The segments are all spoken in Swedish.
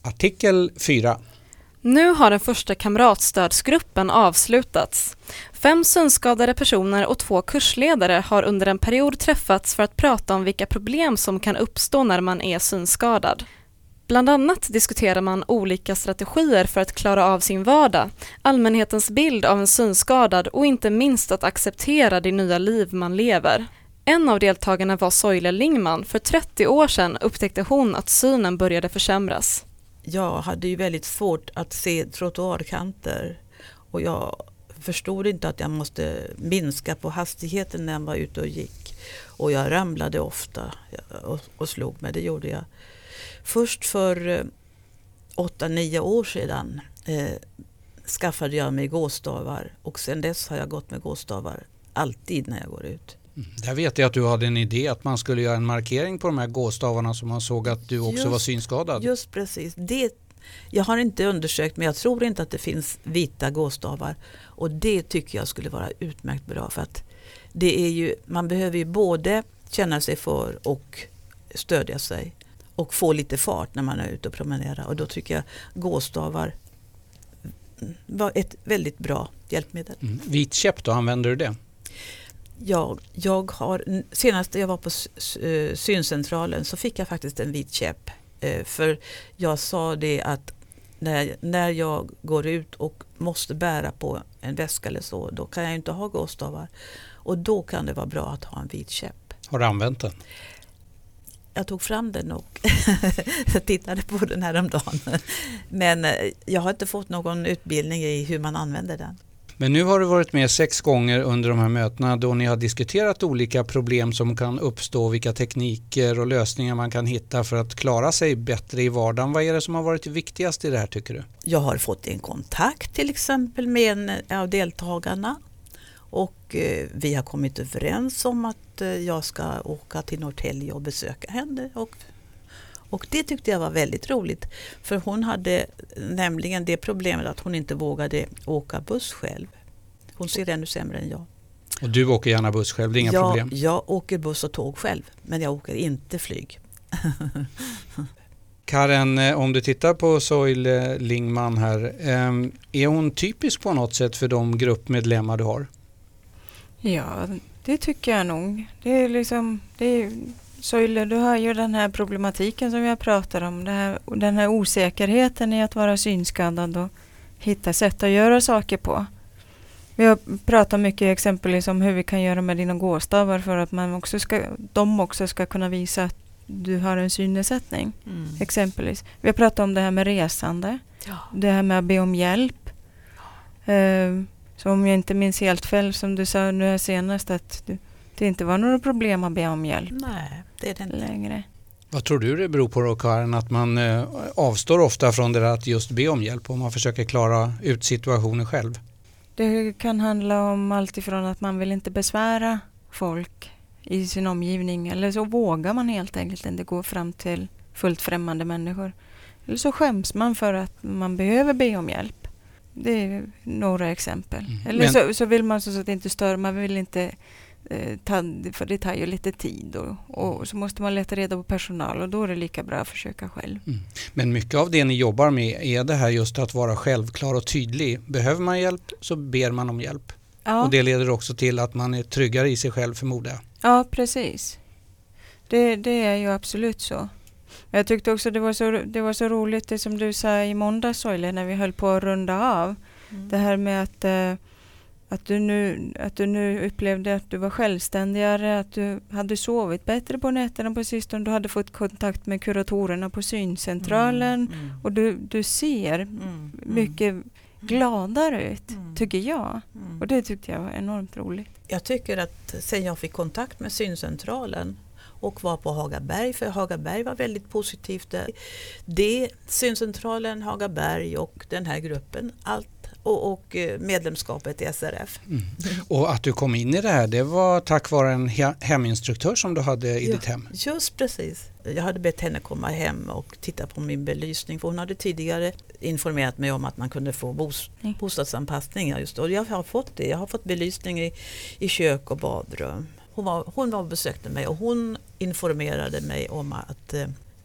Artikel 4. Nu har den första kamratstödsgruppen avslutats. 5 synskadade personer och 2 kursledare har under en period träffats för att prata om vilka problem som kan uppstå när man är synskadad. Bland annat diskuterar man olika strategier för att klara av sin vardag, allmänhetens bild av en synskadad och inte minst att acceptera det nya liv man lever. En av deltagarna var Soile Lingman. För 30 år sedan upptäckte hon att synen började försämras. Jag hade ju väldigt svårt att se trottoarkanter och jag förstod inte att jag måste minska på hastigheten när jag var ute och gick. Och jag ramlade ofta och slog mig, det gjorde jag. Först för 8-9 år sedan skaffade jag mig gåstavar och sedan dess har jag gått med gåstavar alltid när jag går ut. Där vet jag att du hade en idé att man skulle göra en markering på de här gåstavarna så man såg att du också var synskadad. Just precis. Jag har inte undersökt men jag tror inte att det finns vita gåstavar och det tycker jag skulle vara utmärkt bra för att det är ju, man behöver ju både känna sig för och stödja sig och få lite fart när man är ute och promenerar och då tycker jag gåstavar var ett väldigt bra hjälpmedel. Vit käpp då, använder du det? Jag har, senast jag var på syncentralen så fick jag faktiskt en vit käpp. För jag sa det att när jag går ut och måste bära på en väska eller så, då kan jag inte ha gåstavar. Och då kan det vara bra att ha en vit käpp. Har du använt den? Jag tog fram den och tittade på den här om dagen. Men jag har inte fått någon utbildning i hur man använder den. Men nu har du varit med 6 gånger under de här mötena då ni har diskuterat olika problem som kan uppstå, vilka tekniker och lösningar man kan hitta för att klara sig bättre i vardagen. Vad är det som har varit viktigast i det här tycker du? Jag har fått en kontakt till exempel med en av deltagarna och vi har kommit överens om att jag ska åka till Norrtälje och besöka henne och det tyckte jag var väldigt roligt för hon hade nämligen det problemet att hon inte vågade åka buss själv. Hon ser ännu sämre än jag. Och du åker gärna buss själv, det är inga problem? Jag åker buss och tåg själv men jag åker inte flyg. Karen, om du tittar på Soile Lingman här, är hon typisk på något sätt för de gruppmedlemmar du har? Ja, det tycker jag nog. Det är liksom... Soile, du har ju den här problematiken som jag pratar om. Den här osäkerheten i att vara synskadad och hitta sätt att göra saker på. Vi har pratat mycket exempelvis om hur vi kan göra med dina gåstavar för att de också ska kunna visa att du har en synnedsättning. Exempelvis. Vi har pratat om det här med resande. Ja. Det här med att be om hjälp. Så om jag inte minns helt fel som du sa nu senast att det inte var några problem att be om hjälp. Nej, det är det inte längre. Vad tror du det beror på då, Karin, att man avstår ofta från det där att just be om hjälp och man försöker klara ut situationen själv? Det kan handla om allt ifrån att man vill inte besvära folk i sin omgivning eller så vågar man helt enkelt inte gå fram till fullt främmande människor. Eller så skäms man för att man behöver be om hjälp. Det är några exempel. Eller så vill man så att det inte stör, man vill inte för det tar ju lite tid och så måste man leta reda på personal och då är det lika bra att försöka själv. Men mycket av det ni jobbar med är det här just att vara självklar och tydlig. Behöver man hjälp så ber man om hjälp. Ja. Och det leder också till att man är tryggare i sig själv förmodar jag. Ja, precis. Det är ju absolut så. Jag tyckte också det var så roligt det som du sa i måndags, Soile, när vi höll på att runda av. Det här med att du nu upplevde att du var självständigare, att du hade sovit bättre på nätterna på sistone, du hade fått kontakt med kuratorerna på syncentralen och du ser mycket gladare ut, tycker jag. Och det tyckte jag var enormt roligt. Jag tycker att sen jag fick kontakt med syncentralen och var på Hagaberg, för Hagaberg var väldigt positivt. Det syncentralen, Hagaberg och den här gruppen, allt och medlemskapet i SRF. Och att du kom in i det här, det var tack vare en heminstruktör som du hade i ditt hem? Just precis. Jag hade bett henne komma hem och titta på min belysning, för hon hade tidigare informerat mig om att man kunde få bostadsanpassning. Just då. Jag har fått det. Jag har fått belysning i kök och badrum. Hon var och besökte mig och hon informerade mig om att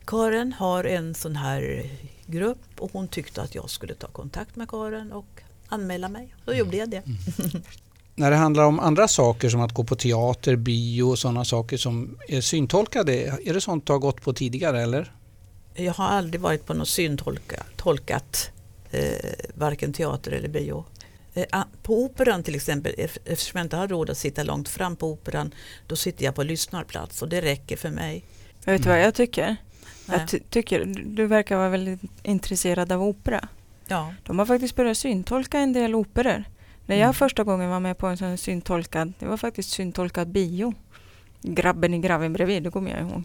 Karin har en sån här grupp och hon tyckte att jag skulle ta kontakt med Karin och anmäla mig. Då gjorde jag det. När det handlar om andra saker som att gå på teater, bio och sådana saker som är syntolkade, är det sånt du har gått på tidigare eller? Jag har aldrig varit på något syntolkat varken teater eller bio. På operan till exempel, eftersom jag inte har råd att sitta långt fram på operan, då sitter jag på lyssnarplats och det räcker för mig. Vet du vad jag tycker? Jag tycker du verkar vara väldigt intresserad av opera. Ja. De har faktiskt börjat syntolka en del operor. När jag första gången var med på en sån syntolkad, det var faktiskt syntolkad bio. Grabben i graven bredvid, det kommer jag ihåg.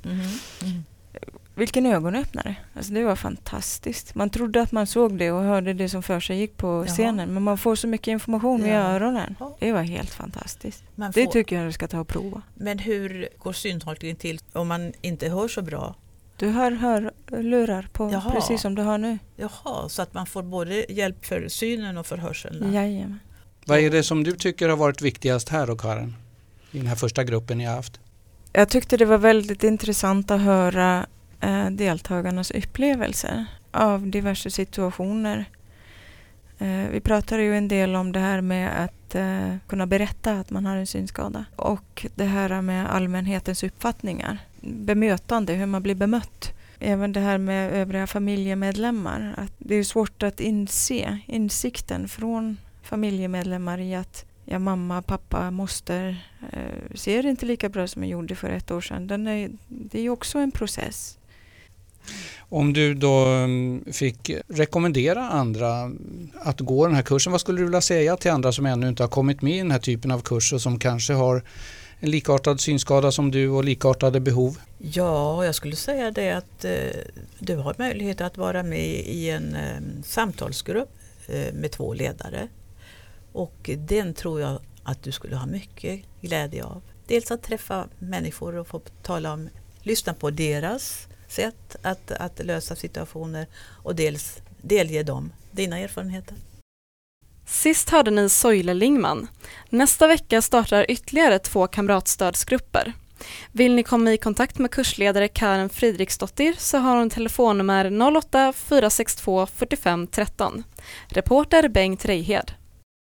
Vilken ögonöppnare. Alltså det var fantastiskt. Man trodde att man såg det och hörde det som för sig gick på scenen. Men man får så mycket information via öronen. Det var helt fantastiskt. Det tycker jag du ska ta och prova. Men hur går syntolkningen till om man inte hör så bra? Du hör lurar på precis som du har nu. Jaha, så att man får både hjälp för synen och för hörseln. Jajamän. Vad är det som du tycker har varit viktigast här då, Karin? I den här första gruppen ni har haft? Jag tyckte det var väldigt intressant att höra deltagarnas upplevelser av diverse situationer. Vi pratade ju en del om det här med att kunna berätta att man har en synskada. Och det här med allmänhetens uppfattningar. Bemötande, hur man blir bemött. Även det här med övriga familjemedlemmar. Att det är svårt att insikten från familjemedlemmar i att mamma, pappa, moster ser inte lika bra som jag gjorde för 1 år sedan. Det är ju också en process. Om du då fick rekommendera andra att gå den här kursen, vad skulle du vilja säga till andra som ännu inte har kommit med i den här typen av kurs och som kanske har en likartad synskada som du och likartade behov? Ja, jag skulle säga det att du har möjlighet att vara med i en samtalsgrupp med 2 ledare. Och den tror jag att du skulle ha mycket glädje av. Dels att träffa människor och få lyssna på deras sätt att lösa situationer och dels delge dem dina erfarenheter. Sist hörde ni Soile Lingman. Nästa vecka startar ytterligare 2 kamratstödsgrupper. Vill ni komma i kontakt med kursledare Karin Fridriksdottir så har hon telefonnummer 08 462 45 13. Reporter Bengt Reihed.